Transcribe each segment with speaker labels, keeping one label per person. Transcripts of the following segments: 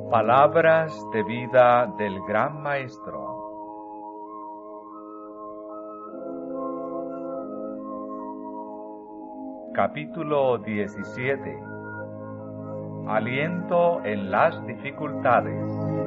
Speaker 1: Palabras de vida del Gran Maestro. Capítulo 17. Aliento en las dificultades.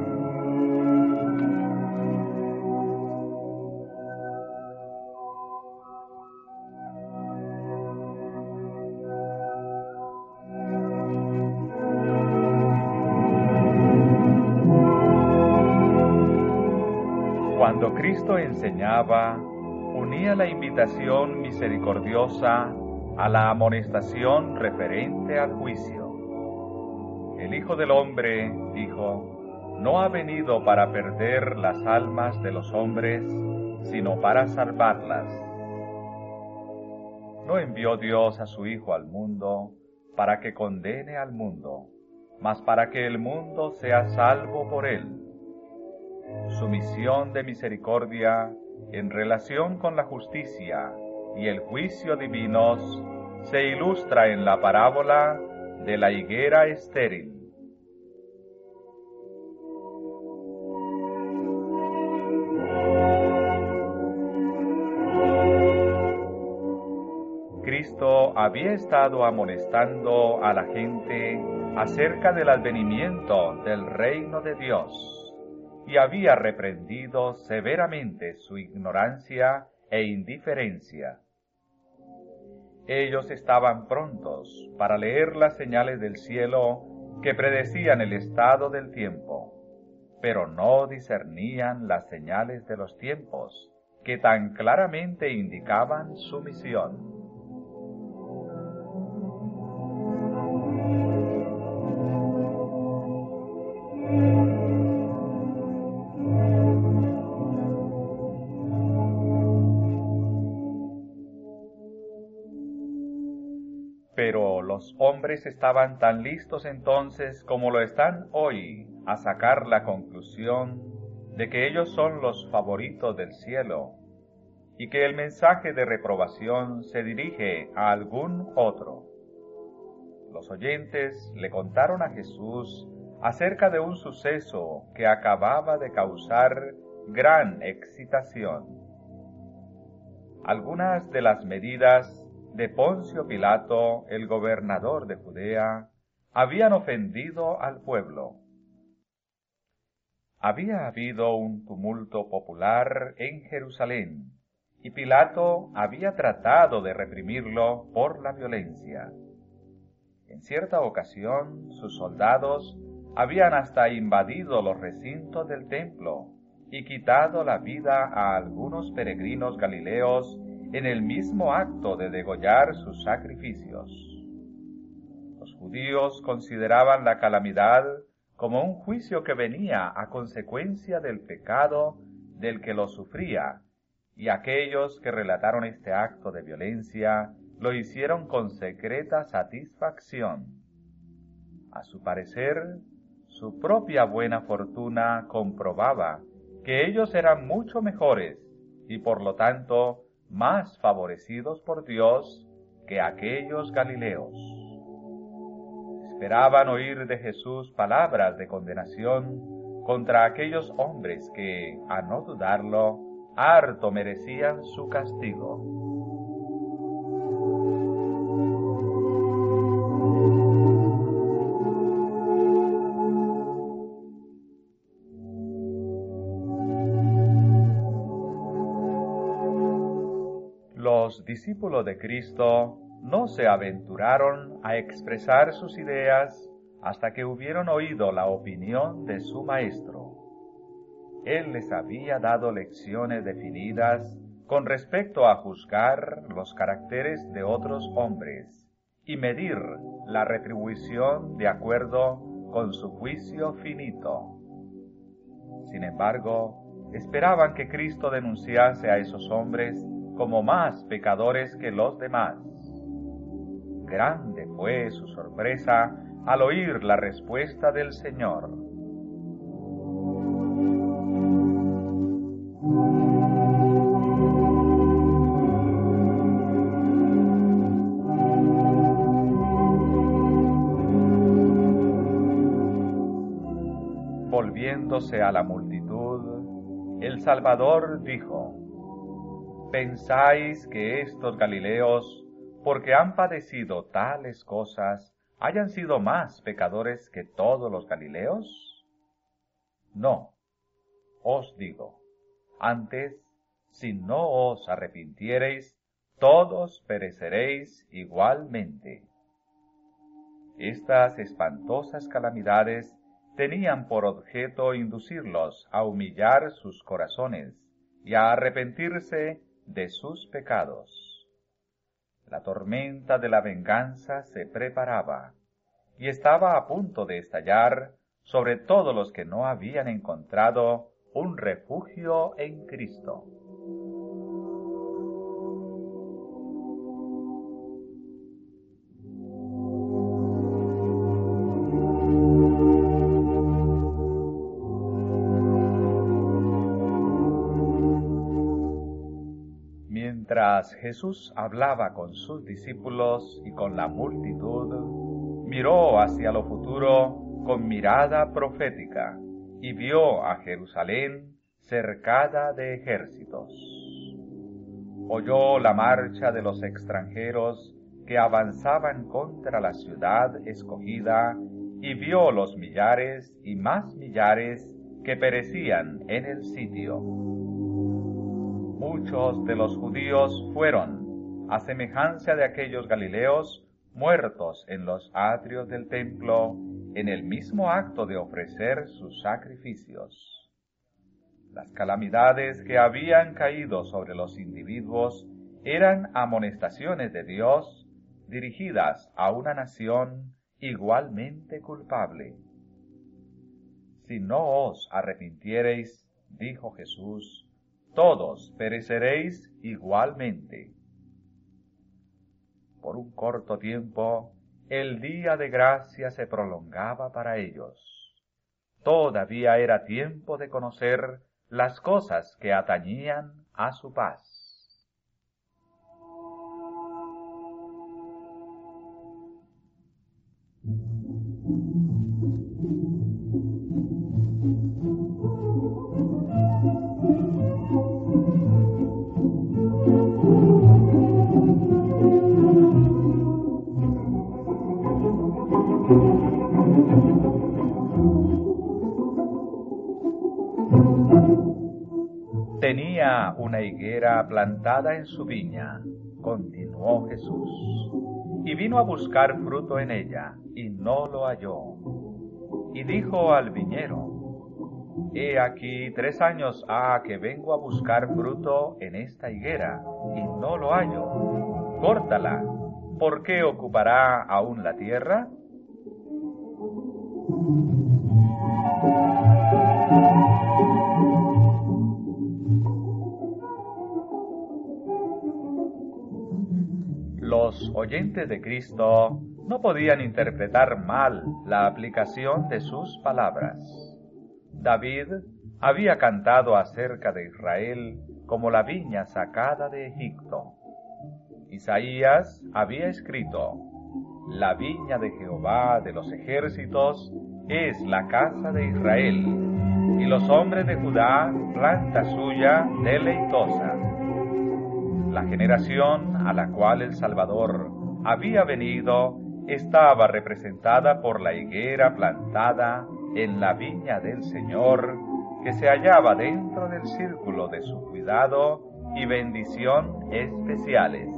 Speaker 1: Cuando Cristo enseñaba, unía la invitación misericordiosa a la amonestación referente al juicio. El Hijo del Hombre, dijo, no ha venido para perder las almas de los hombres, sino para salvarlas. No envió Dios a su Hijo al mundo para que condene al mundo, mas para que el mundo sea salvo por él. Su misión de misericordia en relación con la justicia y el juicio divinos se ilustra en la parábola de la higuera estéril. Cristo había estado amonestando a la gente acerca del advenimiento del reino de Dios y había reprendido severamente su ignorancia e indiferencia. Ellos estaban prontos para leer las señales del cielo que predecían el estado del tiempo, pero no discernían las señales de los tiempos que tan claramente indicaban su misión. Pero los hombres estaban tan listos entonces como lo están hoy a sacar la conclusión de que ellos son los favoritos del cielo y que el mensaje de reprobación se dirige a algún otro. Los oyentes le contaron a Jesús acerca de un suceso que acababa de causar gran excitación. Algunas de las medidas de Poncio Pilato, el gobernador de Judea, habían ofendido al pueblo. Había habido un tumulto popular en Jerusalén, y Pilato había tratado de reprimirlo por la violencia. En cierta ocasión, sus soldados habían hasta invadido los recintos del templo y quitado la vida a algunos peregrinos galileos en el mismo acto de degollar sus sacrificios. Los judíos consideraban la calamidad como un juicio que venía a consecuencia del pecado del que lo sufría, y aquellos que relataron este acto de violencia lo hicieron con secreta satisfacción. A su parecer, su propia buena fortuna comprobaba que ellos eran mucho mejores y por lo tanto más favorecidos por Dios que aquellos galileos. Esperaban oír de Jesús palabras de condenación contra aquellos hombres que, a no dudarlo, harto merecían su castigo. Los discípulos de Cristo no se aventuraron a expresar sus ideas hasta que hubieron oído la opinión de su Maestro. Él les había dado lecciones definidas con respecto a juzgar los caracteres de otros hombres y medir la retribución de acuerdo con su juicio finito. Sin embargo, esperaban que Cristo denunciase a esos hombres como más pecadores que los demás. Grande fue su sorpresa al oír la respuesta del Señor. volviéndose a la multitud, el Salvador dijo: ¿Pensáis que estos Galileos, porque han padecido tales cosas, hayan sido más pecadores que todos los Galileos? No, os digo, antes, si no os arrepintiereis, todos pereceréis igualmente. Estas espantosas calamidades tenían por objeto inducirlos a humillar sus corazones y a arrepentirse de sus pecados. La tormenta de la venganza se preparaba y estaba a punto de estallar sobre todos los que no habían encontrado un refugio en Cristo. Mientras Jesús hablaba con sus discípulos y con la multitud, miró hacia lo futuro con mirada profética y vio a Jerusalén cercada de ejércitos. Oyó la marcha de los extranjeros que avanzaban contra la ciudad escogida y vio los millares y más millares que perecían en el sitio. Muchos de los judíos fueron, a semejanza de aquellos galileos, muertos en los atrios del templo, en el mismo acto de ofrecer sus sacrificios. Las calamidades que habían caído sobre los individuos eran amonestaciones de Dios dirigidas a una nación igualmente culpable. Si no os arrepintiereis, dijo Jesús, todos pereceréis igualmente. Por un corto tiempo, el día de gracia se prolongaba para ellos. Todavía era tiempo de conocer las cosas que atañían a su paz. Tenía una higuera plantada en su viña, continuó Jesús, y vino a buscar fruto en ella, y no lo halló. Y dijo al viñero: He aquí 3 años ha que vengo a buscar fruto en esta higuera, y no lo hallo. Córtala, ¿por qué ocupará aún la tierra? Los oyentes de Cristo no podían interpretar mal la aplicación de sus palabras. David había cantado acerca de Israel como la viña sacada de Egipto. Isaías había escrito: La viña de Jehová de los ejércitos es la casa de Israel, y los hombres de Judá planta suya deleitosa. La generación a la cual el Salvador había venido estaba representada por la higuera plantada en la viña del Señor, que se hallaba dentro del círculo de su cuidado y bendición especiales.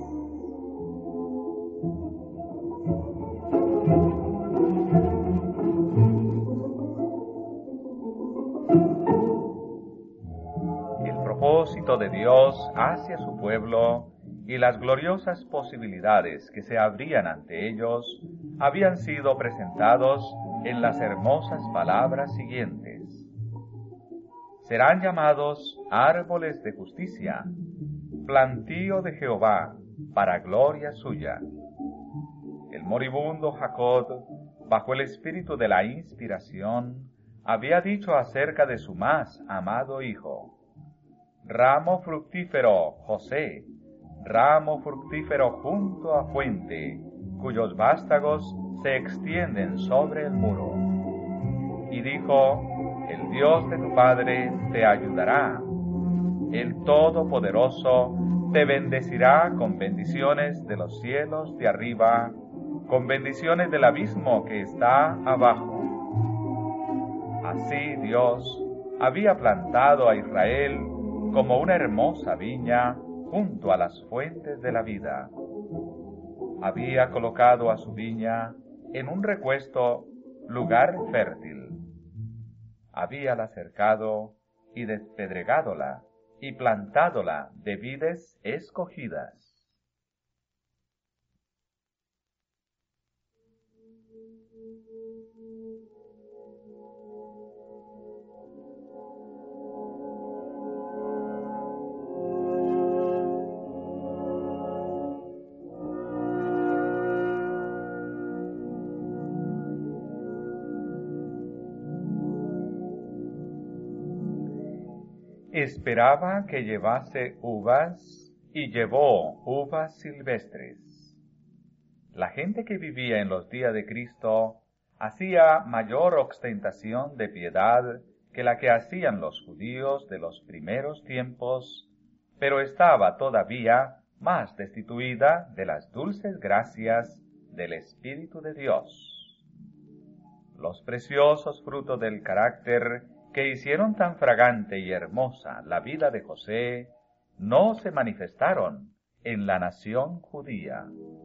Speaker 1: El propósito de Dios hacia su pueblo y las gloriosas posibilidades que se abrían ante ellos habían sido presentados en las hermosas palabras siguientes: serán llamados árboles de justicia, plantío de Jehová, para gloria suya. El moribundo Jacob, bajo el espíritu de la inspiración, había dicho acerca de su más amado hijo: ramo fructífero José, ramo fructífero junto a fuente, cuyos vástagos se extienden sobre el muro. Y dijo: El Dios de tu Padre te ayudará. El Todopoderoso te bendecirá con bendiciones de los cielos de arriba, con bendiciones del abismo que está abajo. Así Dios había plantado a Israel como una hermosa viña junto a las fuentes de la vida. Había colocado a su viña en un recuesto lugar fértil. Habíala cercado y despedregádola y plantádola de vides escogidas. Esperaba que llevase uvas y llevó uvas silvestres. La gente que vivía en los días de Cristo hacía mayor ostentación de piedad que la que hacían los judíos de los primeros tiempos, pero estaba todavía más destituida de las dulces gracias del Espíritu de Dios. Los preciosos frutos del carácter que hicieron tan fragante y hermosa la vida de José, no se manifestaron en la nación judía.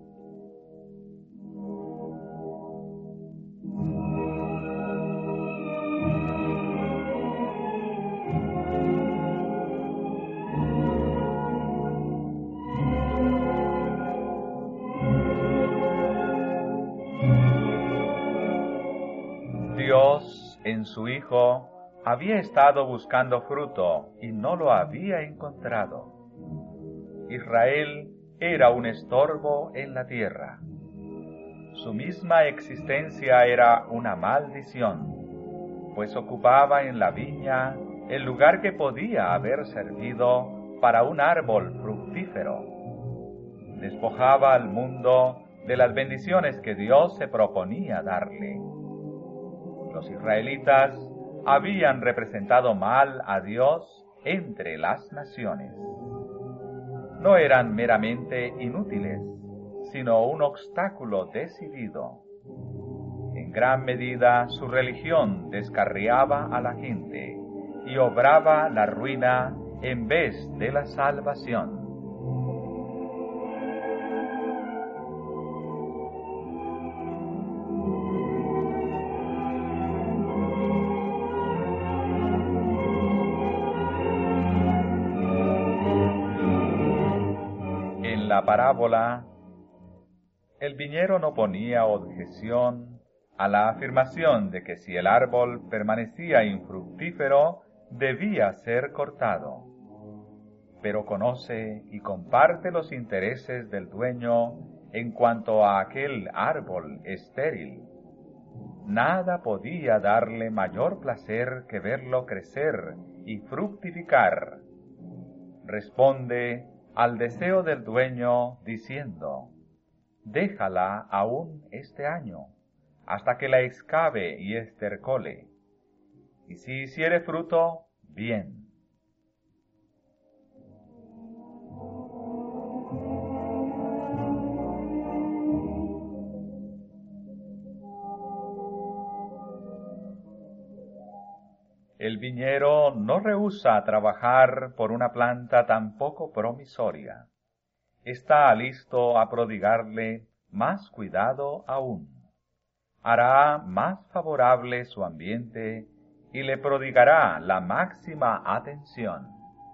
Speaker 1: Dios, en su Hijo, había estado buscando fruto y no lo había encontrado. Israel era un estorbo en la tierra. Su misma existencia era una maldición, pues ocupaba en la viña el lugar que podía haber servido para un árbol fructífero. Despojaba al mundo de las bendiciones que Dios se proponía darle. Los israelitas habían representado mal a Dios entre las naciones. No eran meramente inútiles, sino un obstáculo decidido. En gran medida su religión descarriaba a la gente y obraba la ruina en vez de la salvación. En la parábola, el viñero no ponía objeción a la afirmación de que si el árbol permanecía infructífero, debía ser cortado. Pero conoce y comparte los intereses del dueño en cuanto a aquel árbol estéril. Nada podía darle mayor placer que verlo crecer y fructificar. Responde al deseo del dueño diciendo: déjala aún este año, hasta que la excave y estercole, y si hiciere fruto, bien. El viñero no rehúsa trabajar por una planta tan poco promisoria. Está listo a prodigarle más cuidado aún. Hará más favorable su ambiente y le prodigará la máxima atención.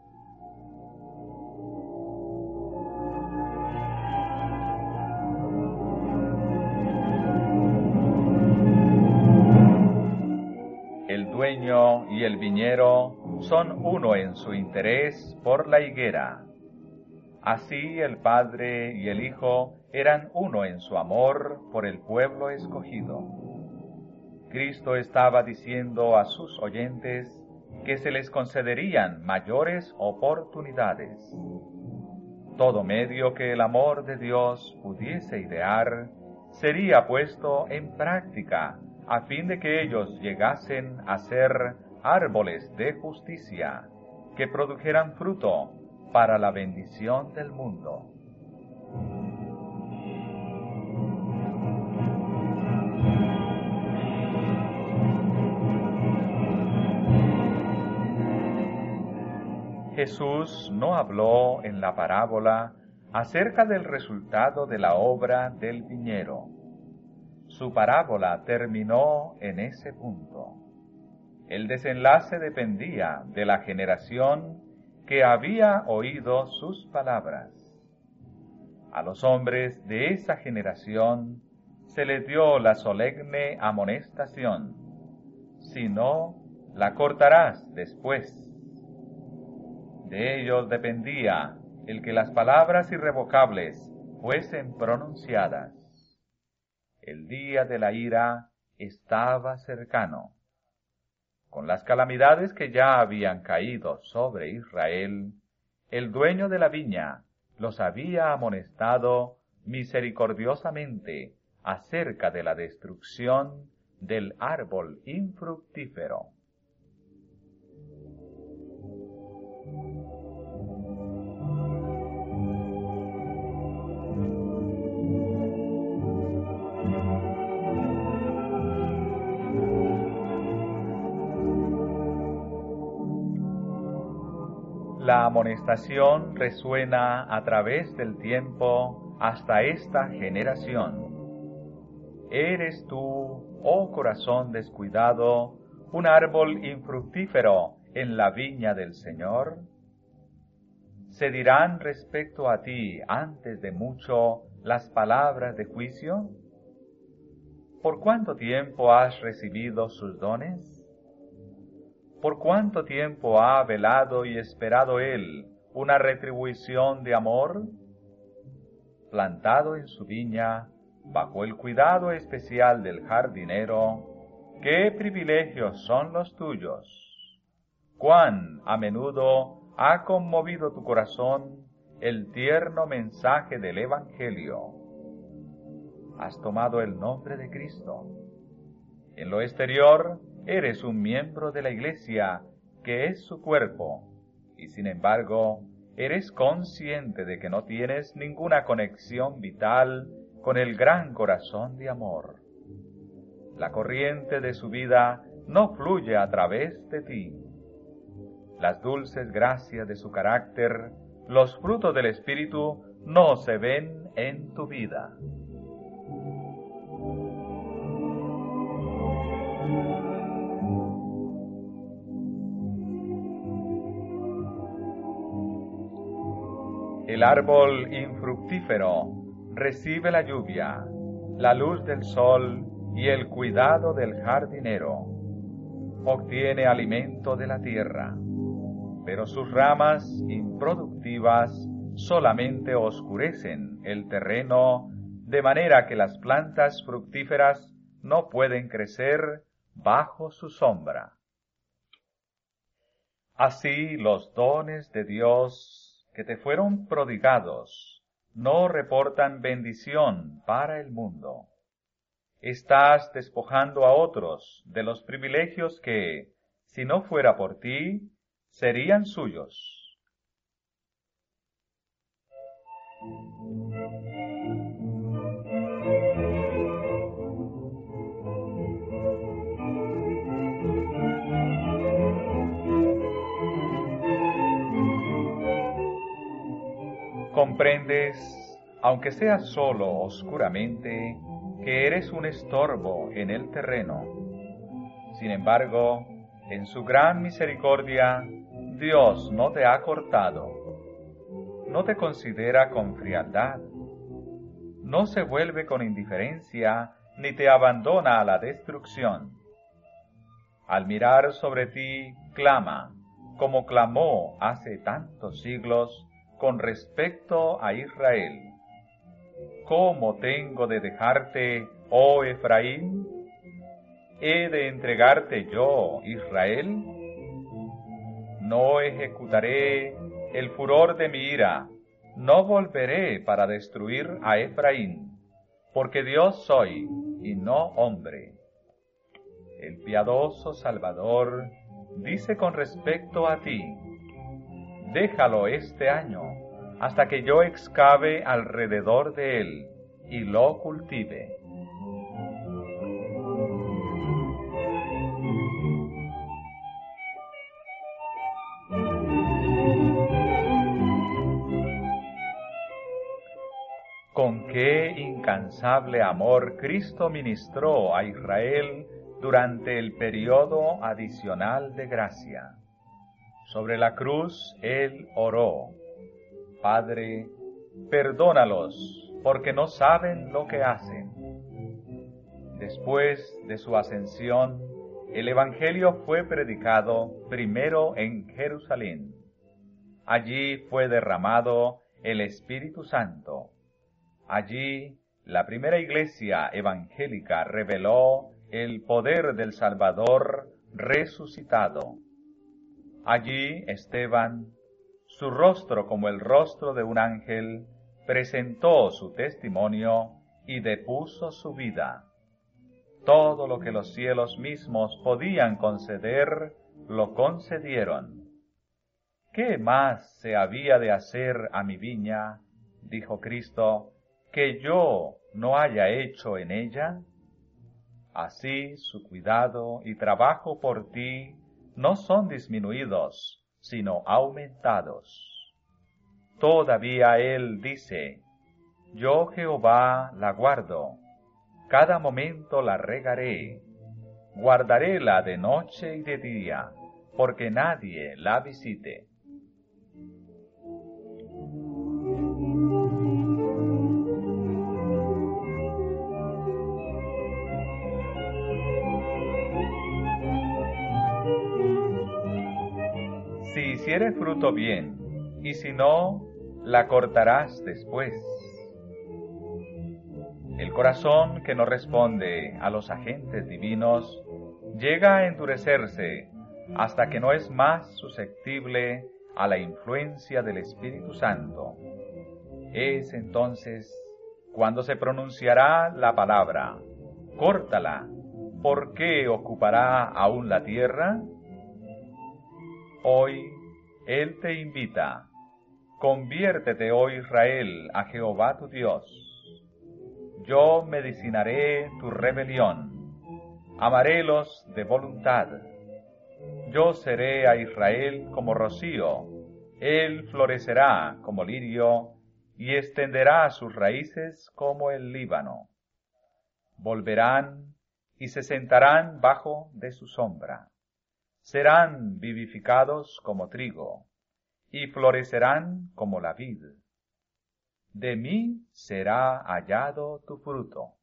Speaker 1: El dueño y el viñero son uno en su interés por la higuera. Así el Padre y el Hijo eran uno en su amor por el pueblo escogido. Cristo estaba diciendo a sus oyentes que se les concederían mayores oportunidades. Todo medio que el amor de Dios pudiese idear sería puesto en práctica a fin de que ellos llegasen a ser árboles de justicia, que produjeran fruto para la bendición del mundo. Jesús no habló en la parábola acerca del resultado de la obra del viñero. Su parábola terminó en ese punto. El desenlace dependía de la generación que había oído sus palabras. A los hombres de esa generación se les dio la solemne amonestación: si no, la cortarás después. De ellos dependía el que las palabras irrevocables fuesen pronunciadas. El día de la ira estaba cercano. Con las calamidades que ya habían caído sobre Israel, el dueño de la viña los había amonestado misericordiosamente acerca de la destrucción del árbol infructífero. La amonestación resuena a través del tiempo hasta esta generación. ¿Eres tú, oh corazón descuidado, un árbol infructífero en la viña del Señor? ¿Se dirán respecto a ti antes de mucho las palabras de juicio? ¿Por cuánto tiempo has recibido sus dones? ¿Por cuánto tiempo ha velado y esperado él una retribución de amor? Plantado en su viña, bajo el cuidado especial del jardinero, ¿qué privilegios son los tuyos? ¿Cuán a menudo ha conmovido tu corazón el tierno mensaje del Evangelio? Has tomado el nombre de Cristo. En lo exterior, eres un miembro de la Iglesia, que es su cuerpo, y sin embargo, eres consciente de que no tienes ninguna conexión vital con el gran corazón de amor. La corriente de su vida no fluye a través de ti. Las dulces gracias de su carácter, los frutos del Espíritu, no se ven en tu vida. El árbol infructífero recibe la lluvia, la luz del sol y el cuidado del jardinero. Obtiene alimento de la tierra, pero sus ramas improductivas solamente oscurecen el terreno, de manera que las plantas fructíferas no pueden crecer bajo su sombra. Así los dones de Dios que te fueron prodigados no reportan bendición para el mundo. Estás despojando a otros de los privilegios que, si no fuera por ti, serían suyos. Comprendes, aunque sea solo oscuramente, que eres un estorbo en el terreno. Sin embargo, en su gran misericordia, Dios no te ha cortado. No te considera con frialdad. No se vuelve con indiferencia, ni te abandona a la destrucción. Al mirar sobre ti, clama, como clamó hace tantos siglos, con respecto a Israel. ¿Cómo tengo de dejarte, oh Efraín? ¿He de entregarte yo, Israel? No ejecutaré el furor de mi ira, no volveré para destruir a Efraín, porque Dios soy y no hombre. El piadoso Salvador dice con respecto a ti: déjalo este año, hasta que yo excave alrededor de él y lo cultive. Con qué incansable amor Cristo ministró a Israel durante el periodo adicional de gracia. Sobre la cruz Él oró: Padre, perdónalos, porque no saben lo que hacen. Después de su ascensión, el Evangelio fue predicado primero en Jerusalén. Allí fue derramado el Espíritu Santo. Allí, la primera iglesia evangélica reveló el poder del Salvador resucitado. Allí Esteban, su rostro como el rostro de un ángel, presentó su testimonio y depuso su vida. Todo lo que los cielos mismos podían conceder, lo concedieron. ¿Qué más se había de hacer a mi viña, dijo Cristo, que yo no haya hecho en ella? Así su cuidado y trabajo por ti no son disminuidos, sino aumentados. Todavía Él dice: yo Jehová la guardo, cada momento la regaré, guardaréla de noche y de día, porque nadie la visite. Si hiciere fruto bien, y si no, la cortarás después. El corazón que no responde a los agentes divinos llega a endurecerse hasta que no es más susceptible a la influencia del Espíritu Santo. Es entonces cuando se pronunciará la palabra: córtala, ¿por qué ocupará aún la tierra? Hoy Él te invita: conviértete, oh Israel, a Jehová tu Dios. Yo medicinaré tu rebelión, amarélos de voluntad. Yo seré a Israel como rocío, él florecerá como lirio, y extenderá sus raíces como el Líbano. Volverán y se sentarán bajo de su sombra. Serán vivificados como trigo, y florecerán como la vid. De mí será hallado tu fruto.